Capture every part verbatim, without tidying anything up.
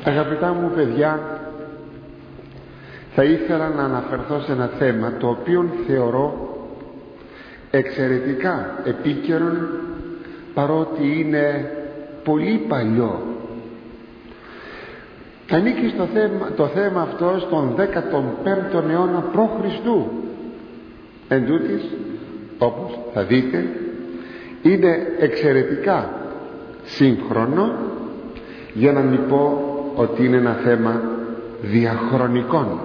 Αγαπητά μου παιδιά, θα ήθελα να αναφερθώ σε ένα θέμα το οποίο θεωρώ εξαιρετικά επίκαιρον, παρότι είναι πολύ παλιό. Ανήκει στο θέμα, το θέμα αυτό στον δέκατο πέμπτο αιώνα π.Χ. Εν τούτοις, όπως θα δείτε, είναι εξαιρετικά σύγχρονο, για να μην πω ότι είναι ένα θέμα διαχρονικών.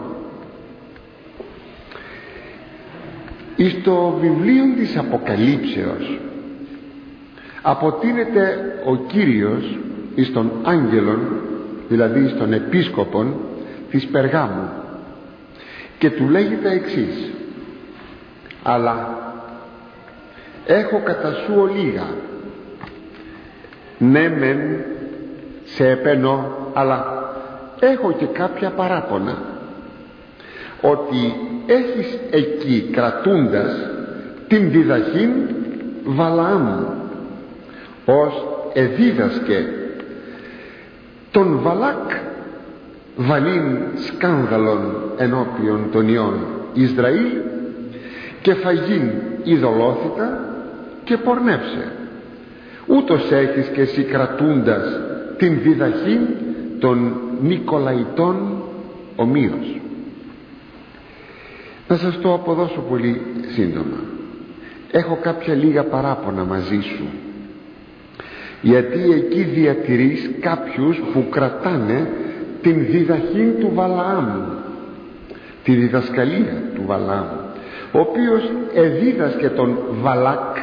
Εις το βιβλίο της Αποκαλύψεως αποτείνεται ο Κύριος εις τον άγγελον, δηλαδή εις τον επίσκοπον της Περγάμου, και του λέγει τα εξής: αλλά έχω κατά σου ολίγα, ναι μεν σε επενώ, αλλά έχω και κάποια παράπονα, ότι έχεις εκεί κρατούντας την διδαχήν Βαλαάμ, ως εδίδασκε τον Βαλάκ βαλήν σκάνδαλον ενώπιον των ιών Ισραήλ, και φαγήν ειδωλόθητα και πορνεύσε. Ούτως έχεις και εσύ κρατούντας την διδαχήν των Νικολαϊτών ομοίως. Να σας το αποδώσω πολύ σύντομα. Έχω κάποια λίγα παράπονα μαζί σου, γιατί εκεί διατηρείς κάποιους που κρατάνε την διδαχήν του Βαλαάμ, τη διδασκαλία του Βαλαάμ, ο οποίος εδίδασκε τον Βαλάκ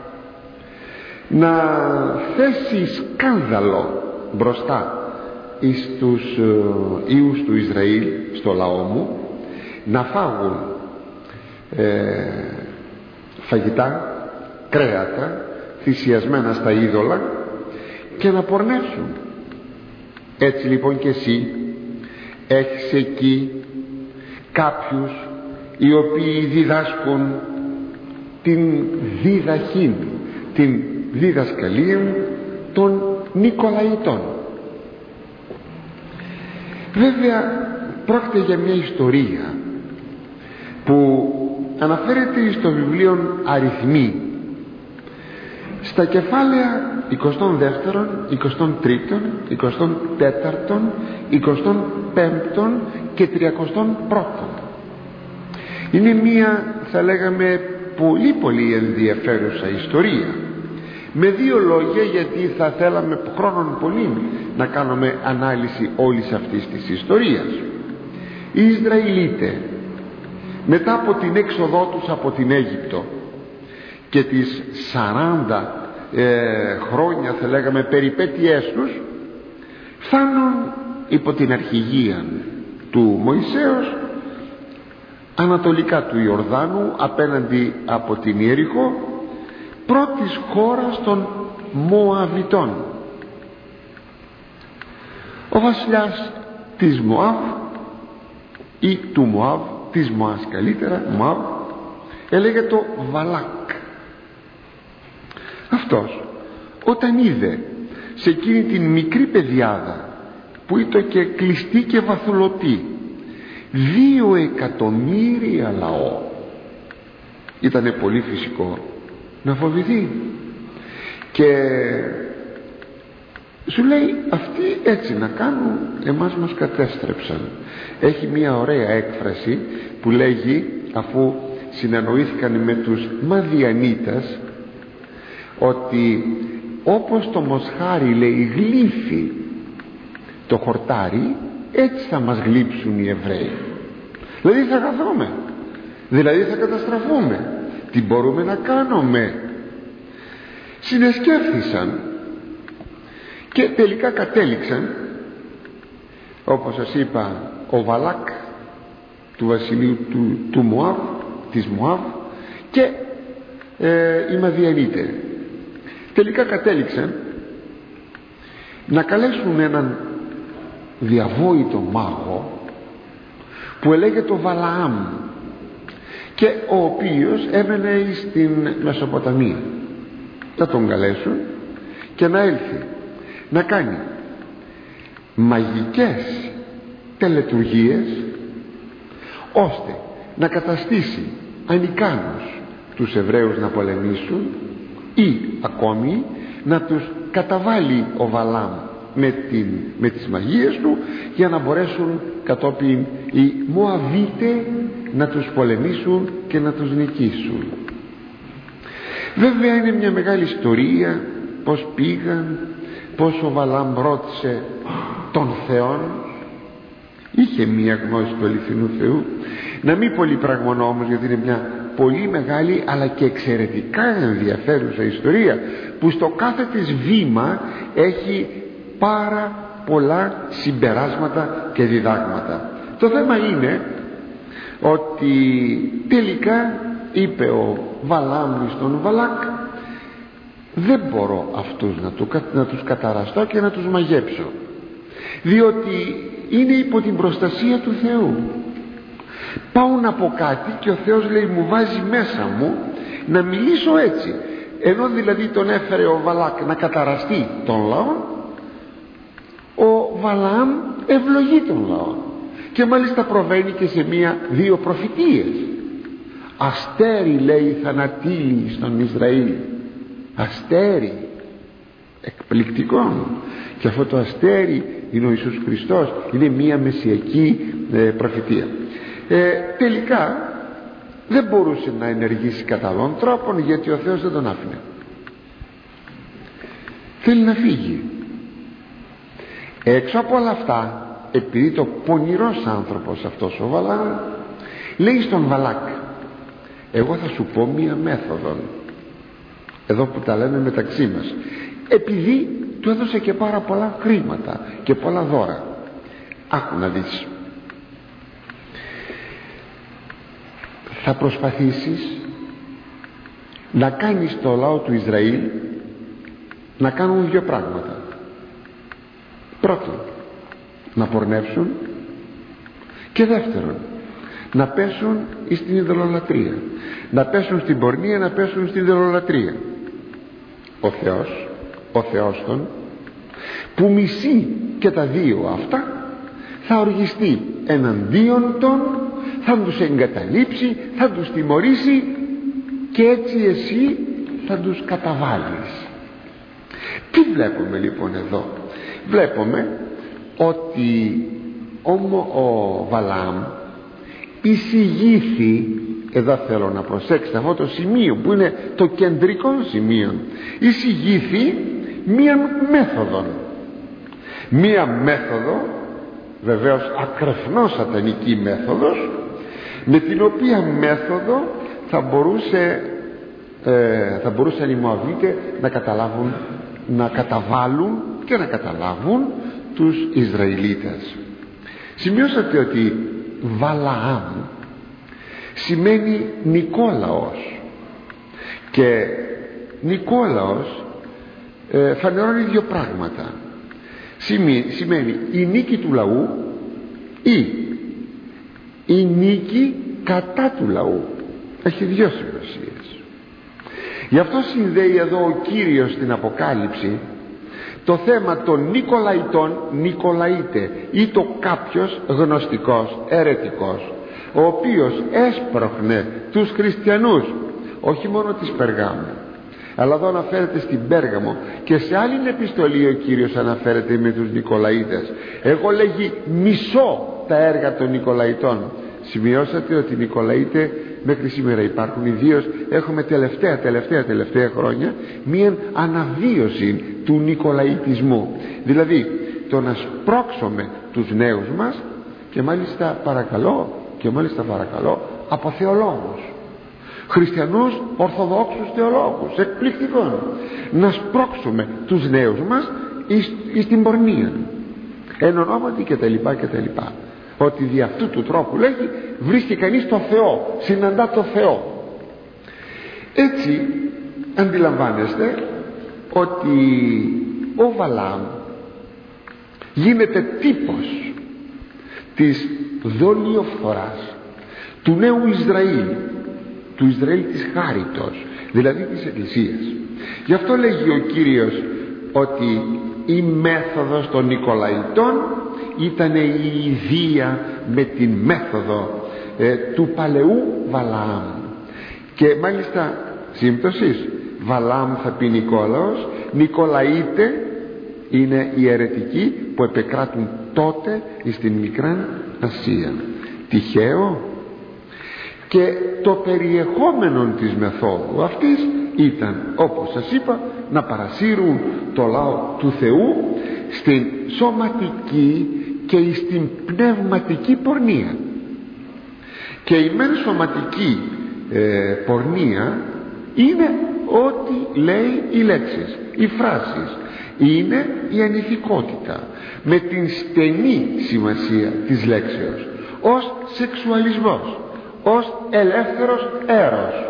να θέσει σκάνδαλο μπροστά εις τους ε, ιούς του Ισραήλ, στο λαό μου, να φάγουν ε, φαγητά, κρέατα θυσιασμένα στα είδωλα και να πορνεύσουν. Έτσι λοιπόν και εσύ έχεις εκεί κάποιους οι οποίοι διδάσκουν την διδαχήν, την διδασκαλία των Νικολαϊτών. Βέβαια πρόκειται για μια ιστορία που αναφέρεται στο βιβλίο Αριθμοί, στα κεφάλαια εικοστό δεύτερο, εικοστό τρίτο, εικοστό τέταρτο, εικοστό πέμπτο και τριακοστό πρώτο. Είναι μια, θα λέγαμε, πολύ πολύ ενδιαφέρουσα ιστορία, με δύο λόγια, γιατί θα θέλαμε χρόνων πολύ να κάνουμε ανάλυση όλης αυτής της ιστορίας. Οι Ισραηλίτες, μετά από την έξοδό τους από την Αίγυπτο και τις σαράντα ε, χρόνια, θα λέγαμε, περιπέτειές τους, φτάνουν υπό την αρχηγία του Μωυσέως ανατολικά του Ιορδάνου, απέναντι από την Ιεριχώ, πρώτης χώρας των Μωαβιτών. Ο βασιλιάς της Μωάβ, ή του Μωάβ, της Μωάβ καλύτερα, Μωάβ, έλεγε το Βαλάκ. Αυτός, όταν είδε σε εκείνη την μικρή πεδιάδα που ήταν και κλειστή και βαθουλωτή, δύο εκατομμύρια λαό, ήτανε πολύ φυσικό να φοβηθεί, και σου λέει αυτοί έτσι να κάνουν, εμάς μας κατέστρεψαν. Έχει μια ωραία έκφραση που λέγει, αφού συνεννοήθηκαν με τους Μαδιανίτας, ότι όπως το μοσχάρι, λέει, γλύφει το χορτάρι, έτσι θα μας γλύψουν οι Εβραίοι. Δηλαδή θα χαθούμε, δηλαδή θα καταστραφούμε. Τι μπορούμε να κάνουμε? Συνεσκέφθησαν και τελικά κατέληξαν, όπως σας είπα, ο Βαλάκ του βασιλείου του, του Μωάβ, της Μωάβ, και ε, οι Μαδιανίτες τελικά κατέληξαν να καλέσουν έναν διαβόητο μάγο που έλεγε το Βαλαάμ, και ο οποίος έμενε στην Μεσοποταμία. Θα τον καλέσουν και να έλθει να κάνει μαγικές τελετουργίες ώστε να καταστήσει ανικάνους τους Εβραίους να πολεμήσουν ή ακόμη να τους καταβάλει ο Βαλάμ με, την, με τις μαγείες του για να μπορέσουν κατόπιν οι Μωαβίτες να τους πολεμήσουν και να τους νικήσουν. Βέβαια είναι μια μεγάλη ιστορία πως πήγαν, πως ο Βαλάμ ρώτησε τον Θεόν, είχε μια γνώση του αληθινού Θεού. Να μην πολύ πραγμονώ όμως, γιατί είναι μια πολύ μεγάλη αλλά και εξαιρετικά ενδιαφέρουσα ιστορία που στο κάθε της βήμα έχει πάρα πολλά συμπεράσματα και διδάγματα. Το θέμα είναι ότι τελικά είπε ο Βαλάμ στον Βαλάκ, δεν μπορώ αυτούς να, του, να τους καταραστώ και να τους μαγέψω, διότι είναι υπό την προστασία του Θεού. Πάω να πω κάτι και ο Θεός λέει μου βάζει μέσα μου να μιλήσω έτσι, ενώ δηλαδή τον έφερε ο Βαλάκ να καταραστεί τον λαό, ο Βαλάμ ευλογεί τον λαό και μάλιστα προβαίνει και σε μία δύο προφητείες. Αστέρι λέει θανατήλει στον Ισραήλ, αστέρι, εκπληκτικό. Και αυτό το αστέρι είναι ο Ιησούς Χριστός, είναι μία μεσσιακή ε, προφητεία. ε, τελικά δεν μπορούσε να ενεργήσει κατά άλλων τρόπων, γιατί ο Θεός δεν τον άφηνε. Θέλει να φύγει. Έξω από όλα αυτά, επειδή το πονηρός άνθρωπος αυτός ο Βαλάμ λέει στον Βαλάκ, εγώ θα σου πω μία μέθοδο, εδώ που τα λέμε μεταξύ μας, επειδή του έδωσε και πάρα πολλά χρήματα και πολλά δώρα. Άκου να δεις. Θα προσπαθήσεις να κάνεις το λαό του Ισραήλ να κάνουν δύο πράγματα. Πρώτον, να πορνεύσουν, και δεύτερον, να πέσουν στην ειδωλολατρία. Να πέσουν στην πορνεία, να πέσουν στην ειδωλολατρία. Ο Θεός, ο Θεός των, που μισεί και τα δύο αυτά, θα οργιστεί εναντίον των, θα τους εγκαταλείψει, θα τους τιμωρήσει, και έτσι εσύ θα τους καταβάλεις. Τι βλέπουμε λοιπόν εδώ? Βλέπουμε ότι ο, ο Βαλάμ εισηγήθη, εδώ θέλω να προσέξετε αυτό το σημείο που είναι το κεντρικό σημείο, εισηγήθη μία μέθοδο, μία μέθοδο βεβαίως ακρεφνώς σατανική μέθοδος, με την οποία μέθοδο θα μπορούσε ε, θα μπορούσαν οι Μωαβίτες να καταλάβουν, να καταβάλουν και να καταλάβουν τους Ισραηλίτες. Σημειώσατε ότι Βαλαάμ σημαίνει Νικόλαος, και Νικόλαος ε, φανερώνει δύο πράγματα. Σημαίνει, σημαίνει η νίκη του λαού ή η νίκη κατά του λαού. Έχει δύο σημασίες. Γι' αυτό συνδέει εδώ ο Κύριος στην Αποκάλυψη το θέμα των Νικολαϊτών, Νικολαΐτε, ή το κάποιος γνωστικός, αιρετικός, ο οποίος έσπροχνε τους χριστιανούς, όχι μόνο της Περγάμου, αλλά εδώ αναφέρεται στην Πέργαμο, και σε άλλη επιστολή ο Κύριος αναφέρεται με τους Νικολαΐτες. Εγώ λέγει μισώ τα έργα των Νικολαϊτών. Σημειώσατε ότι οι Νικολαΐτες μέχρι σήμερα υπάρχουν, ιδίως έχουμε τελευταία τελευταία τελευταία χρόνια μία αναβίωση του Νικολαϊτισμού, δηλαδή το να σπρώξουμε τους νέους μας, και μάλιστα παρακαλώ και μάλιστα παρακαλώ από θεολόγους, χριστιανούς ορθοδόξους θεολόγους, εκπληκτικών, να σπρώξουμε τους νέους μας εις, εις την πορνεία, εν ονόματι και τα λοιπά και τα λοιπά, ότι δι' αυτού του τρόπου λέγει βρίσκει κανείς το Θεό, συναντά το Θεό. Έτσι αντιλαμβάνεστε ότι ο Βαλάμ γίνεται τύπος της δολιοφθοράς του νέου Ισραήλ, του Ισραήλ της χάριτος, δηλαδή της Εκκλησίας. Γι' αυτό λέγει ο Κύριος ότι η μέθοδος των Νικολαϊτών ήταν η ιδία με την μέθοδο ε, του παλαιού Βαλαάμ. Και μάλιστα σύμπτωσης, Βαλαάμ θα πει Νικόλαος, Νικολαΐτε είναι οι αιρετικοί που επεκράτουν τότε στην Μικρά Ασία. Τυχαίο? Και το περιεχόμενο της μεθόδου αυτής ήταν, όπως σας είπα, να παρασύρουν το λαό του Θεού στην σωματική και στην πνευματική πορνεία. Και η μεν σωματική ε, πορνεία είναι ό,τι λέει οι λέξεις, οι φράσεις, είναι η ανηθικότητα με την στενή σημασία της λέξεως, ως σεξουαλισμός, ως ελεύθερος έρος.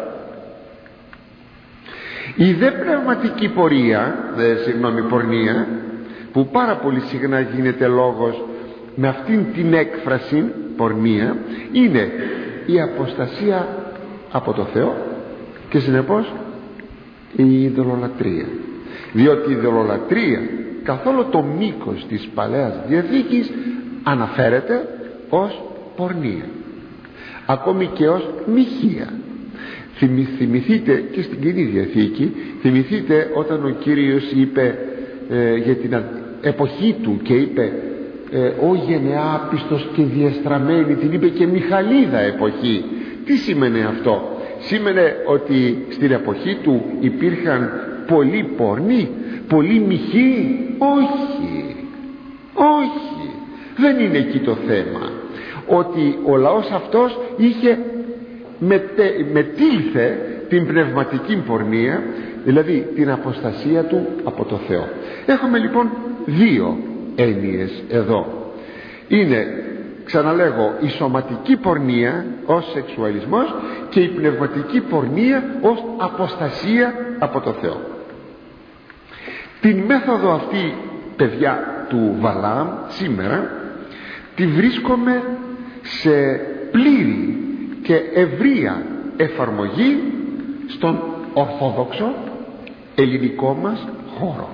Η δε πνευματική πορεία, ε, συγγνώμη, πορνεία, που πάρα πολύ συχνά γίνεται λόγος με αυτήν την έκφραση πορνεία, είναι η αποστασία από το Θεό και συνεπώς η ειδωλολατρία. Διότι η ειδωλολατρία καθ' όλο το μήκος της Παλαιάς Διαθήκης αναφέρεται ως πορνεία, ακόμη και ως μοιχεία. Θυμηθείτε και στην Καινή Διαθήκη, θυμηθείτε όταν ο Κύριος είπε ε, για την εποχή του και είπε ε, «Ο γενεά πιστος και διεστραμμένη», την είπε και Μιχαλίδα εποχή. Τι σήμαινε αυτό? Σήμαινε ότι στην εποχή του υπήρχαν πολλοί πορνοί, πολλοί μοιχοί? Όχι, όχι, δεν είναι εκεί το θέμα. Ότι ο λαός αυτός είχε μετε, μετήλθε την πνευματική πορνεία, δηλαδή την αποστασία του από το Θεό. Έχουμε λοιπόν δύο έννοιες εδώ. Είναι, ξαναλέγω, η σωματική πορνεία ως σεξουαλισμός και η πνευματική πορνεία ως αποστασία από το Θεό. Την μέθοδο αυτή, παιδιά, του Βαλαάμ σήμερα τη βρίσκομαι σε πλήρη και ευρεία εφαρμογή στον ορθόδοξο ελληνικό μας χώρο.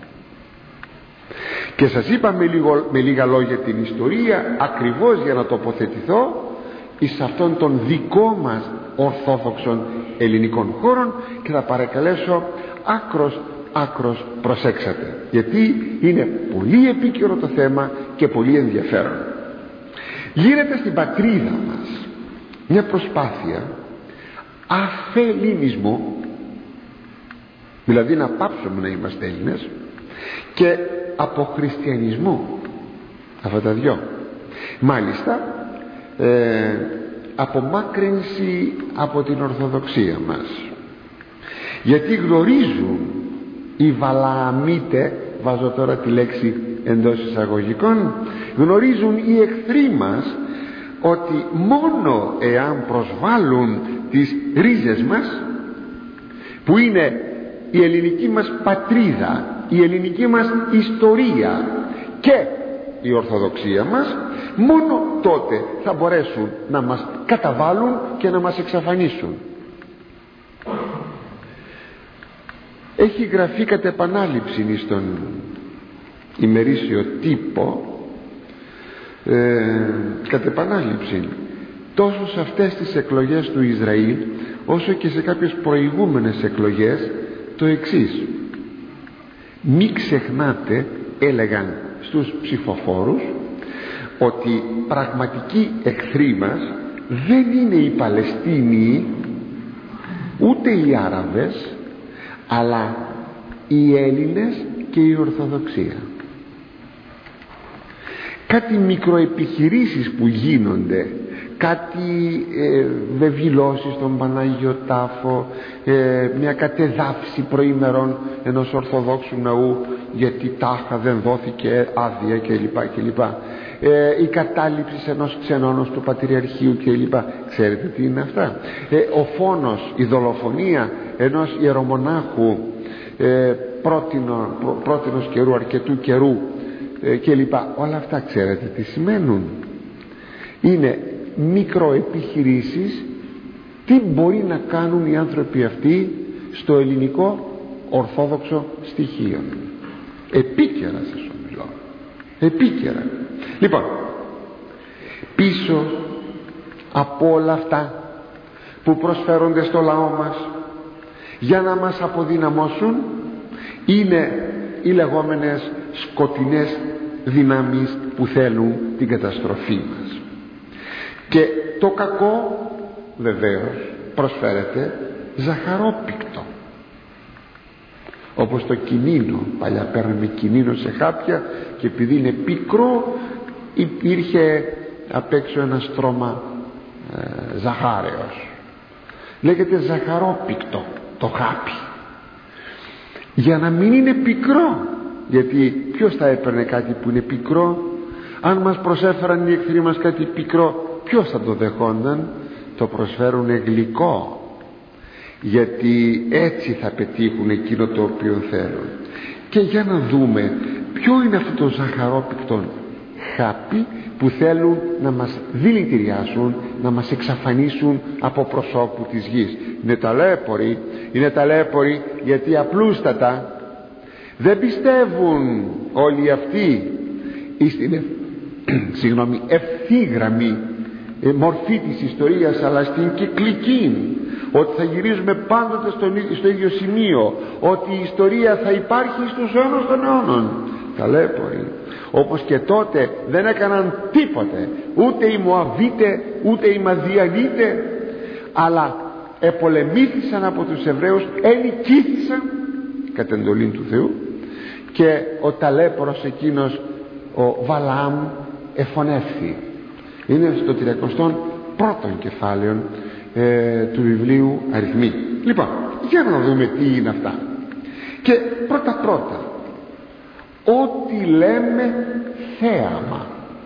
Και σας είπα με, λίγο, με λίγα λόγια την ιστορία, ακριβώς για να τοποθετηθώ εις αυτόν τον δικό μας ορθόδοξων ελληνικών χώρων, και θα παρακαλέσω άκρος άκρος προσέξατε, γιατί είναι πολύ επίκαιρο το θέμα και πολύ ενδιαφέρον. Γίνεται στην πατρίδα μας μια προσπάθεια αφελινισμού, δηλαδή να πάψουμε να είμαστε Έλληνες, και αποχριστιανισμού, αυτά τα δυο. Μάλιστα ε, απομάκρυνση από την Ορθοδοξία μας, γιατί γνωρίζουν οι Βαλααμίτε, βάζω τώρα τη λέξη εντός εισαγωγικών, γνωρίζουν οι εχθροί μας ότι μόνο εάν προσβάλλουν τις ρίζες μας, που είναι η ελληνική μας πατρίδα, η ελληνική μας ιστορία και η Ορθοδοξία μας, μόνο τότε θα μπορέσουν να μας καταβάλουν και να μας εξαφανίσουν. Έχει γραφεί κατ' επανάληψη στον ημερήσιο τύπο, ε, κατ' επανάληψη, τόσο σε αυτές τις εκλογές του Ισραήλ όσο και σε κάποιες προηγούμενες εκλογές, το εξής: μη ξεχνάτε, έλεγαν στους ψηφοφόρους, ότι πραγματικοί εχθροί μας δεν είναι οι Παλαιστίνοι ούτε οι Άραβες, αλλά οι Έλληνες και η Ορθοδοξία. Κάτι μικροεπιχειρήσεις που γίνονται, κάτι ε, βεβηλώσεις στον Πανάγιο Τάφο, ε, μια κατεδάφιση προήμερων ενός Ορθοδόξου ναού γιατί τάχα δεν δόθηκε άδεια κλπ, κλπ. Ε, η κατάληψη ενός ξενώνος του Πατριαρχείου κλπ. Ξέρετε τι είναι αυτά? Ε, ο φόνος, η δολοφονία ενός ιερομονάχου ε, πρότινο, πρό, πρότινος καιρού, αρκετού καιρού ε, κλπ. Όλα αυτά ξέρετε τι σημαίνουν? Είναι μικροεπιχειρήσεις. Τι μπορεί να κάνουν οι άνθρωποι αυτοί στο ελληνικό ορθόδοξο στοιχείο? επίκαιρα σας ομιλώ, επίκαιρα. Λοιπόν, πίσω από όλα αυτά που προσφέρονται στο λαό μας για να μας αποδυναμώσουν είναι οι λεγόμενες σκοτεινές δυνάμεις που θέλουν την καταστροφή μας. Και το κακό βεβαίως προσφέρεται ζαχαρόπικτο, όπως το κινίνο. Παλιά παίρναμε κινίνο σε χάπια και επειδή είναι πικρό υπήρχε απ' έξω ένα στρώμα ε, ζαχάρεως. Λέγεται ζαχαρόπικτο το χάπι, για να μην είναι πικρό. Γιατί ποιος θα έπαιρνε κάτι που είναι πικρό? Αν μας προσέφεραν οι εχθροί μας κάτι πικρό, ποιος θα το δεχόνταν? Το προσφέρουν γλυκό, γιατί έτσι θα πετύχουν εκείνο το οποίο θέλουν. Και για να δούμε ποιο είναι αυτό το ζαχαρόπικτο χάπι που θέλουν να μας δηλητηριάσουν, να μας εξαφανίσουν από προσώπου της γης. Είναι ταλέποροι, είναι ταλέποροι γιατί απλούστατα δεν πιστεύουν όλοι αυτοί στην ευ... συγγνώμη, ευθύγραμμη ε, μορφή της ιστορίας, αλλά στην κυκλική, ότι θα γυρίζουμε πάντοτε στον, στο ίδιο σημείο, ότι η ιστορία θα υπάρχει στους αιώνας των αιώνων. Ταλέποροι. Όπως και τότε δεν έκαναν τίποτε, ούτε οι Μωαβίτε ούτε οι Μαδιανίτε, αλλά επολεμήθησαν από τους Εβραίους, ενικήθησαν κατ' εντολή του Θεού, και ο ταλέπορος εκείνος ο Βαλαάμ εφωνεύθη. Είναι στο τριακοστό πρώτον κεφάλαιο ε, του βιβλίου Αριθμοί. Λοιπόν, για να δούμε τι είναι αυτά. Και πρώτα πρώτα, ό,τι λέμε θέαμα.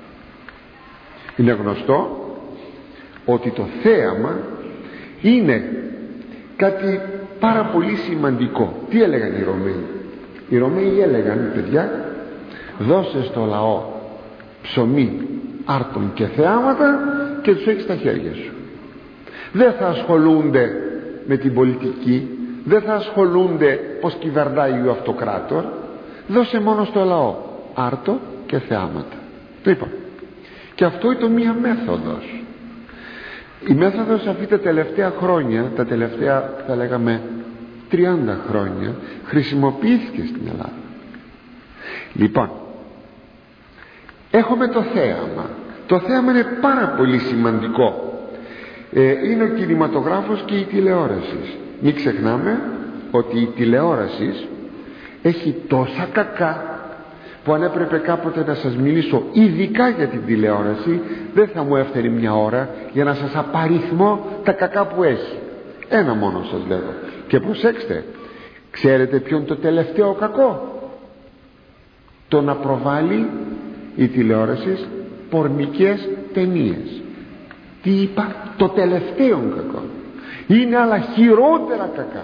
Είναι γνωστό ότι το θέαμα είναι κάτι πάρα πολύ σημαντικό. Τι έλεγαν οι Ρωμαίοι? Οι Ρωμαίοι έλεγαν, παιδιά, δώσε στο λαό ψωμί, άρτων και θεάματα και τους έχεις στα χέρια σου. Δεν θα ασχολούνται με την πολιτική, δεν θα ασχολούνται πως κυβερνάει ο αυτοκράτορ. Δώσε μόνο στο λαό άρτο και θεάματα. Λοιπόν, και αυτό είναι το μία μέθοδος. Η μέθοδος αυτή τα τελευταία χρόνια, τα τελευταία θα λέγαμε τριάντα χρόνια, χρησιμοποιήθηκε στην Ελλάδα. Λοιπόν, έχουμε το θέαμα. Το θέαμα είναι πάρα πολύ σημαντικό. ε, είναι ο κινηματογράφος και η τηλεόραση. Μην ξεχνάμε ότι η τηλεόραση έχει τόσα κακά που αν έπρεπε κάποτε να σας μιλήσω ειδικά για την τηλεόραση, δεν θα μου έφερε μια ώρα για να σας απαριθμώ τα κακά που έχει. Ένα μόνο σας λέγω. Και προσέξτε, ξέρετε ποιο είναι το τελευταίο κακό? Το να προβάλλει η τηλεόραση πορνικές ταινίες. Τι είπα? Το τελευταίο κακό. Είναι άλλα χειρότερα κακά.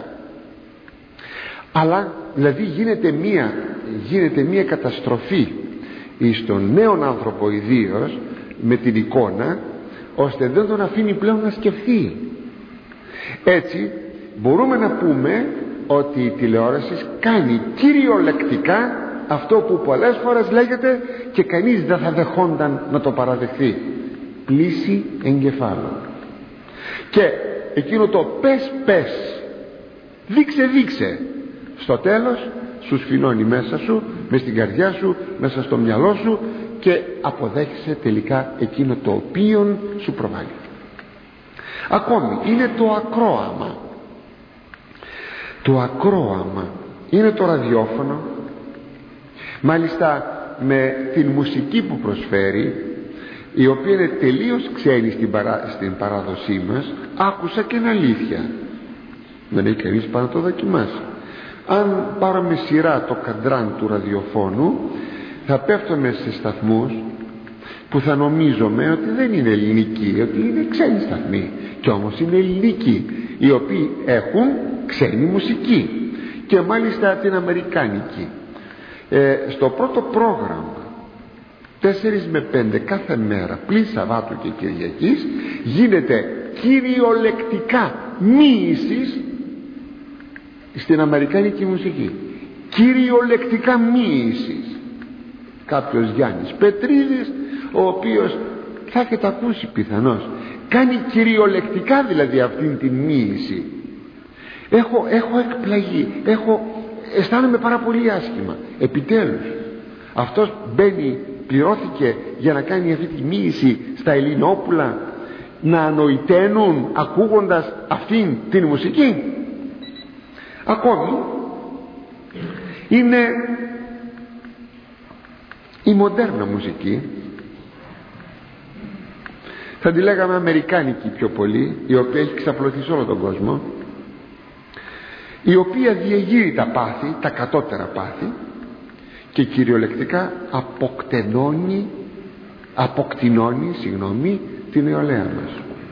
Αλλά δηλαδή γίνεται μία, γίνεται μία καταστροφή στον νέον άνθρωπο ιδίως με την εικόνα, ώστε δεν τον αφήνει πλέον να σκεφτεί. Έτσι μπορούμε να πούμε ότι η τηλεόραση κάνει κυριολεκτικά αυτό που πολλές φορές λέγεται και κανείς δεν θα δεχόνταν να το παραδεχθεί: πλύση εγκεφάλου. Και εκείνο το πες πες, δείξε δείξε, στο τέλος σου σφινώνει μέσα σου, μες στην καρδιά σου, μέσα στο μυαλό σου, και αποδέχεσαι τελικά εκείνο το οποίο σου προβάλλει. Ακόμη είναι το ακρόαμα. Το ακρόαμα είναι το ραδιόφωνο, μάλιστα με την μουσική που προσφέρει, η οποία είναι τελείως ξένη στην, παρά, στην παράδοσή μας. Άκουσα και είναι αλήθεια, δεν έχει κανείς πάνω να το δοκιμάσει. Αν πάρουμε σειρά το καντράν του ραδιοφώνου, θα πέφτουμε σε σταθμούς που θα νομίζουμε ότι δεν είναι ελληνικοί, ότι είναι ξένοι σταθμοί, και όμως είναι ελληνικοί, οι οποίοι έχουν ξένη μουσική, και μάλιστα την αμερικάνικη. ε, στο πρώτο πρόγραμμα τέσσερις με πέντε κάθε μέρα πλην Σαββάτου και Κυριακής γίνεται κυριολεκτικά μοίησης στην αμερικάνικη μουσική. κυριολεκτικά μοίησης. Κάποιος Γιάννης Πετρίδης, ο οποίος θα έχετε ακούσει πιθανώς, κάνει κυριολεκτικά δηλαδή αυτήν την μοίηση. Έχω, έχω εκπλαγεί, έχω, αισθάνομαι πάρα πολύ άσχημα. Επιτέλους αυτός μπαίνει, πληρώθηκε για να κάνει αυτή τη μοίηση στα Ελληνόπουλα, να ανοηταίνουν ακούγοντας αυτήν την μουσική. Ακόμη είναι η μοντέρνα μουσική, θα τη λέγαμε αμερικάνικη πιο πολύ, η οποία έχει ξαπλωθεί σε όλο τον κόσμο, η οποία διεγείρει τα πάθη, τα κατώτερα πάθη, και κυριολεκτικά αποκτενώνει αποκτηνώνει συγγνώμη την νεολαία μας.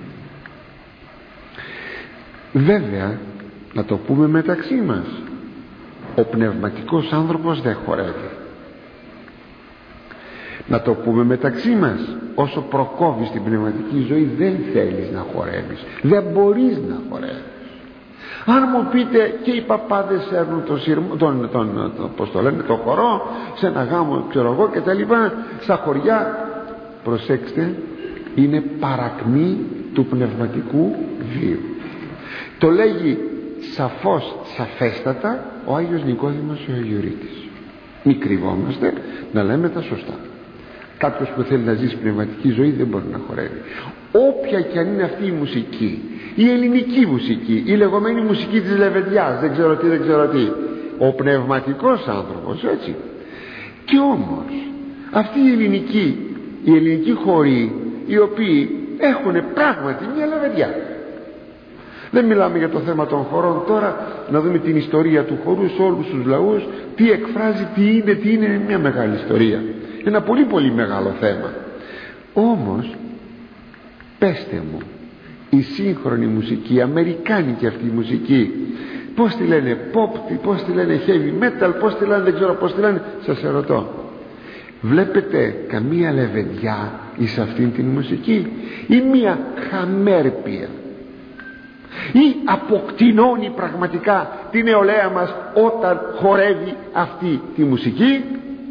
Βέβαια, να το πούμε μεταξύ μας, ο πνευματικός άνθρωπος δεν χορεύει. Να το πούμε μεταξύ μας, όσο προκόβεις την πνευματική ζωή δεν θέλεις να χορεύεις, δεν μπορείς να χορεύεις. Αν μου πείτε, και οι παπάδες έρνουν τον, τον, τον, τον, τον, πώς το λένε, το χορό σε ένα γάμο, ξέρω εγώ, και τα λοιπά, στα χωριά, προσέξτε, είναι παρακμή του πνευματικού βίου. Το λέγει σαφώς, σαφέστατα ο Άγιος Νικόδημος ο Αγιορείτης. Μη κρυβόμαστε, να λέμε τα σωστά. Κάποιος που θέλει να ζήσει πνευματική ζωή δεν μπορεί να χορεύει. Όποια και αν είναι αυτή η μουσική, η ελληνική μουσική, η λεγόμενη μουσική της λεβεντιάς, δεν ξέρω τι, δεν ξέρω τι, ο πνευματικός άνθρωπος, έτσι. Και όμως αυτή η ελληνική, οι ελληνικοί χοροί, οι οποίοι έχουν πράγματι μια λεβεντιά. Δεν μιλάμε για το θέμα των χωρών τώρα, να δούμε την ιστορία του χορού σε όλους τους λαούς, τι εκφράζει, τι είναι, τι είναι, είναι μια μεγάλη ιστορία, ένα πολύ πολύ μεγάλο θέμα. Όμως πέστε μου, η σύγχρονη μουσική, η αμερικάνικη αυτή η μουσική, πως τη λένε pop, πως τη λένε heavy metal, πως τη λένε, δεν ξέρω πως τη λένε, σας ερωτώ, βλέπετε καμία λεβεντιά εις αυτήν την μουσική, ή μία χαμέρπια, ή αποκτηνώνει πραγματικά την νεολαία μας όταν χορεύει αυτή τη μουσική?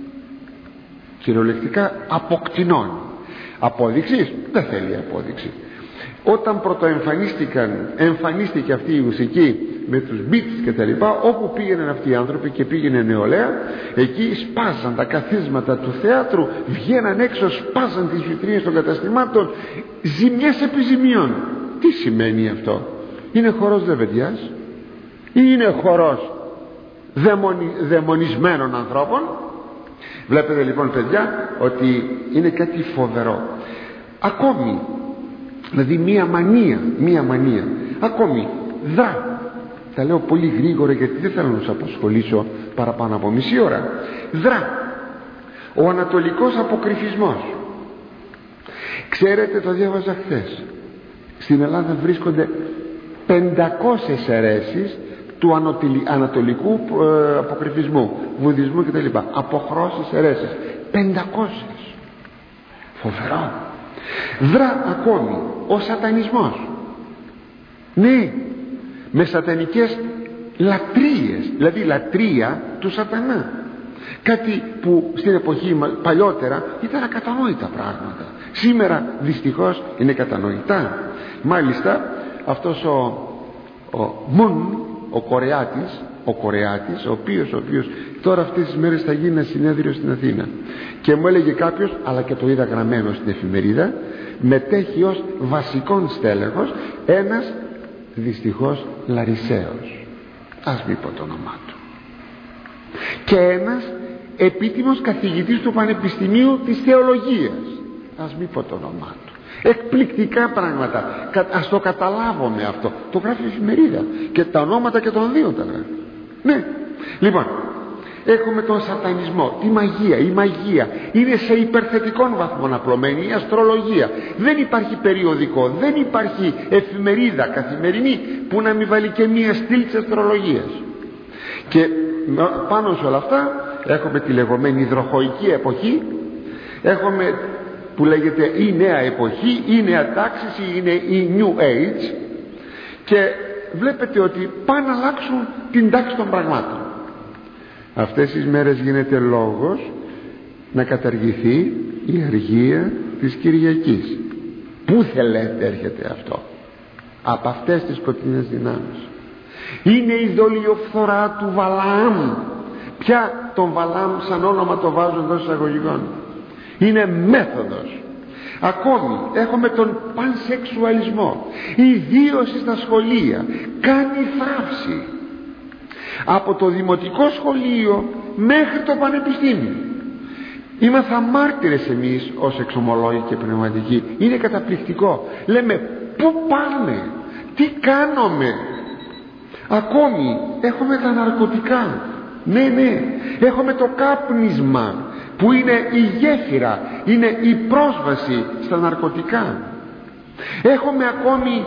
Κυριολεκτικά αποκτηνώνει. Απόδειξης? Δεν θέλει απόδειξη. Όταν πρωτοεμφανίστηκαν, εμφανίστηκε αυτή η μουσική με τους beats και τα λοιπά, όπου πήγαιναν αυτοί οι άνθρωποι και πήγαινε νεολαία, εκεί σπάζαν τα καθίσματα του θεάτρου, βγαίναν έξω, σπάζαν τις βιτρίνες των καταστημάτων, ζημιές επιζημιών. Τι σημαίνει αυτό? Είναι χορός λεβεντιάς ή είναι χορός δαιμονι, δαιμονισμένων ανθρώπων? Βλέπετε λοιπόν, παιδιά, ότι είναι κάτι φοβερό. Ακόμη, δηλαδή μία μανία, μία μανία, ακόμη δρά, τα λέω πολύ γρήγορα γιατί δεν θέλω να σας απασχολήσω παραπάνω από μισή ώρα. Δρά ο ανατολικός αποκρυφισμός. Ξέρετε, το διάβαζα χθες, στην Ελλάδα βρίσκονται πεντακόσιες αιρέσεις του ανατολικού ε, αποκρυφισμού, βουδισμού κτλ. Αποχρώσεις αιρέσεις, πεντακόσιες. Φοβερό. Δρά ακόμη ο σατανισμός. Ναι, με σατανικές λατρείες, δηλαδή λατρεία του σατανά. Κάτι που στην εποχή μας παλιότερα ήταν ακατανόητα πράγματα. Σήμερα δυστυχώς είναι κατανοητά. Μάλιστα αυτός ο, ο Μουν, ο Κορεάτης, ο Κορεάτης, ο οποίος, ο οποίος τώρα αυτές τις μέρες θα γίνει ένα συνέδριο στην Αθήνα, και μου έλεγε κάποιος, αλλά και το είδα γραμμένο στην εφημερίδα, μετέχει ως βασικόν στέλεχος ένας δυστυχώς Λαρισαίος, ας μην πω το όνομά του, και ένας επίτιμος καθηγητής του Πανεπιστημίου της Θεολογίας, ας μην πω το όνομά του. Εκπληκτικά πράγματα. Ας το καταλάβουμε αυτό. Το γράφει η εφημερίδα και τα ονόματα και των δύο τα γράφει. Ναι. Λοιπόν, έχουμε τον σατανισμό, τη μαγεία. Η μαγεία είναι σε υπερθετικών βαθμών απλωμένη. Η αστρολογία. Δεν υπάρχει περιοδικό, δεν υπάρχει εφημερίδα καθημερινή που να μην βάλει και μία στήλη της αστρολογίας. Και πάνω σε όλα αυτά έχουμε τη λεγόμενη υδροχοϊκή εποχή, έχουμε που λέγεται η νέα εποχή, η νέα τάξη, είναι η New Age, και βλέπετε ότι πάνε να αλλάξουν την τάξη των πραγμάτων. αυτές τις μέρες γίνεται λόγος να καταργηθεί η αργία της Κυριακής. Πού θέλετε έρχεται αυτό? Από αυτές τις σκοτεινές δυνάμεις. Είναι η δολιοφθορά του Βαλαάμ. Πια τον Βαλαάμ σαν όνομα το βάζουν εδώ εισαγωγικών. Είναι μέθοδος. Ακόμη έχουμε τον πανσεξουαλισμό, ιδίως στα σχολεία. Κάνει θράψη από το δημοτικό σχολείο μέχρι το πανεπιστήμιο. Είμαθα μάρτυρες εμείς ως εξομολόγοι και πνευματικοί. Είναι καταπληκτικό. Λέμε πού πάμε, τι κάνουμε. Ακόμη έχουμε τα ναρκωτικά. Ναι, ναι, έχουμε το κάπνισμα που είναι η γέφυρα, είναι η πρόσβαση στα ναρκωτικά. Έχουμε ακόμη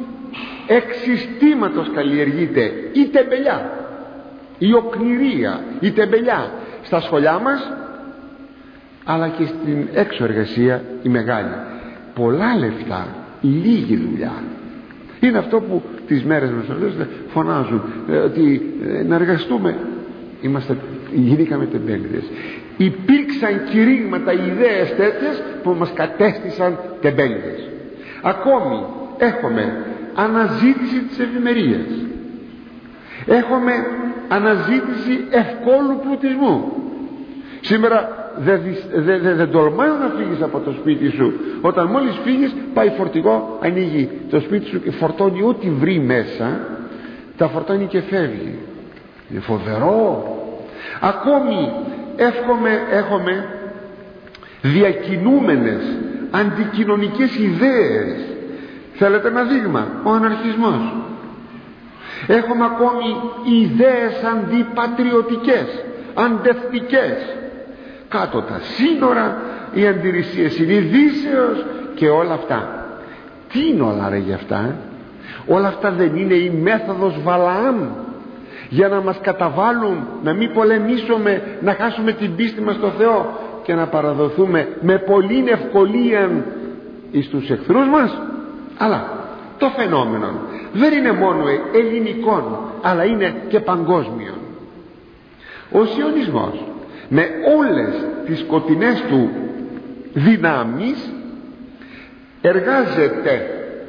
εξιστήματος καλλιεργείται η τεμπελιά, η οκνηρία, η τεμπελιά στα σχολιά μας, αλλά και στην έξω εργασία η μεγάλη. Πολλά λεφτά, λίγη δουλειά. Είναι αυτό που τις μέρες μας φωνάζουν, ότι να εργαστούμε. Είμαστε, γινήκαμε τεμπέληδες. Υπήρξαν κηρύγματα, ιδέες τέτοιες που μας κατέστησαν τεμπέληδες. Ακόμη έχουμε αναζήτηση της ευημερίας. Έχουμε αναζήτηση ευκόλου πλουτισμού. Σήμερα δεν δε, δε, δε τολμάς να φύγεις από το σπίτι σου. Όταν μόλις φύγεις πάει φορτηγό, ανοίγει το σπίτι σου και φορτώνει ό,τι βρει μέσα, τα φορτώνει και φεύγει. Είναι φοβερό. Ακόμη εύχομαι, έχουμε διακινούμενες αντικοινωνικές ιδέες. Θέλετε ένα δείγμα? Ο αναρχισμός. Έχουμε ακόμη ιδέες αντιπατριωτικές, αντεθνικές. Κάτω τα σύνορα, οι αντιρρησίες συνειδήσεως και όλα αυτά. Τι είναι όλα ρε γι' αυτά? Ε? Όλα αυτά δεν είναι η μέθοδος Βαλαάμ για να μας καταβάλουν, να μην πολεμήσουμε, να χάσουμε την πίστη μας στο Θεό και να παραδοθούμε με πολλή ευκολία εις τους εχθρούς μας? Αλλά το φαινόμενο δεν είναι μόνο ελληνικό, αλλά είναι και παγκόσμιο. Ο σιωνισμός με όλες τις σκοτεινές του δυνάμεις εργάζεται,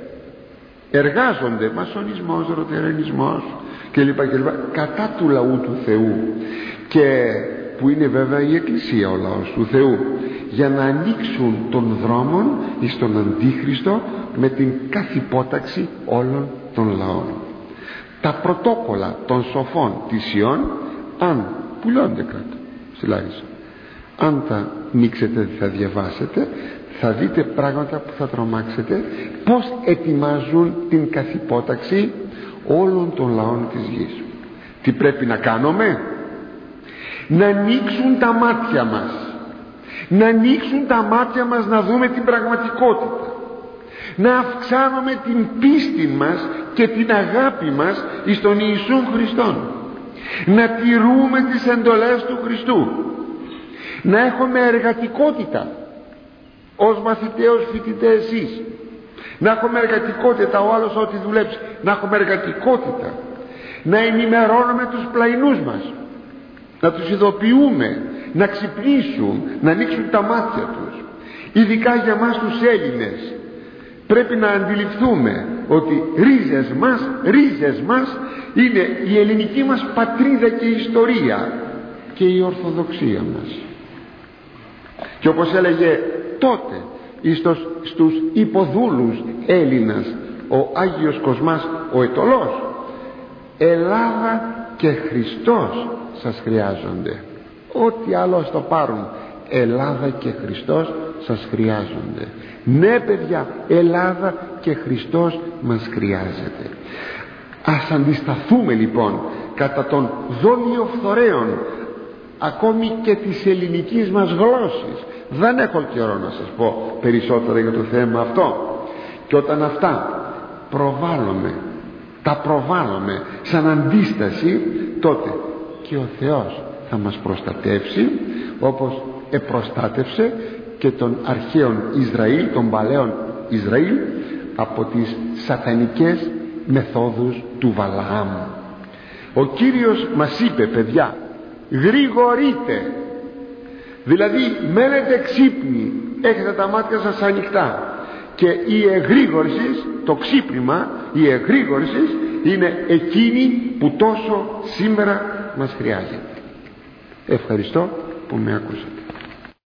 εργάζονται μασονισμός, ρωτερανισμός κλπ, κλπ κατά του λαού του Θεού, και που είναι βέβαια η Εκκλησία ο λαός του Θεού, για να ανοίξουν τον δρόμο εις τον Αντίχριστο με την καθυπόταξη όλων των λαών. Τα πρωτόκολλα των σοφών της Ιών, αν πουλώνται κάτω στη Λάρισα, αν τα ανοίξετε, θα διαβάσετε, θα δείτε πράγματα που θα τρομάξετε, πως ετοιμάζουν την καθυπόταξη όλων των λαών της γης. Τι πρέπει να κάνουμε? Να ανοίξουν τα μάτια μας, να ανοίξουν τα μάτια μας να δούμε την πραγματικότητα, να αυξάνουμε την πίστη μας και την αγάπη μας εις τον Ιησούν Χριστόν, να τηρούμε τις εντολές του Χριστού, να έχουμε εργατικότητα ως μαθητές, ως φοιτητές εσείς, να έχουμε εργατικότητα, ο άλλος ό,τι δουλέψει, να έχουμε εργατικότητα, να ενημερώνουμε τους πλαϊνούς μας, να τους ειδοποιούμε, να ξυπνήσουν, να ανοίξουν τα μάτια τους. Ειδικά για μας τους Έλληνες πρέπει να αντιληφθούμε ότι ρίζες μας, ρίζες μας είναι η ελληνική μας πατρίδα και η ιστορία και η Ορθοδοξία μας. Και όπως έλεγε τότε στους, στους υποδούλους Έλληνας ο Άγιος Κοσμάς ο Αιτωλός, Ελλάδα και Χριστός σας χρειάζονται. Ό,τι άλλο ας το πάρουν, Ελλάδα και Χριστός σας χρειάζονται. Ναι παιδιά, Ελλάδα και Χριστός μας χρειάζεται. Ας αντισταθούμε λοιπόν κατά των δολιοφθορέων ακόμη και της ελληνικής μας γλώσσης. Δεν έχω καιρό να σας πω περισσότερα για το θέμα αυτό. Και όταν αυτά προβάλλουμε, τα προβάλλουμε σαν αντίσταση, τότε και ο Θεός θα μας προστατεύσει, όπως επροστάτευσε και τον αρχαίον Ισραήλ, τον παλαιόν Ισραήλ, από τις σατανικές μεθόδους του Βαλαάμ. Ο Κύριος μας είπε, παιδιά, γρηγορείτε, δηλαδή μένετε ξύπνοι, έχετε τα μάτια σας ανοιχτά, και η εγρήγορση, το ξύπνημα, η εγρήγορση είναι εκείνη που τόσο σήμερα μας χρειάζεται. Ευχαριστώ που με ακούσατε.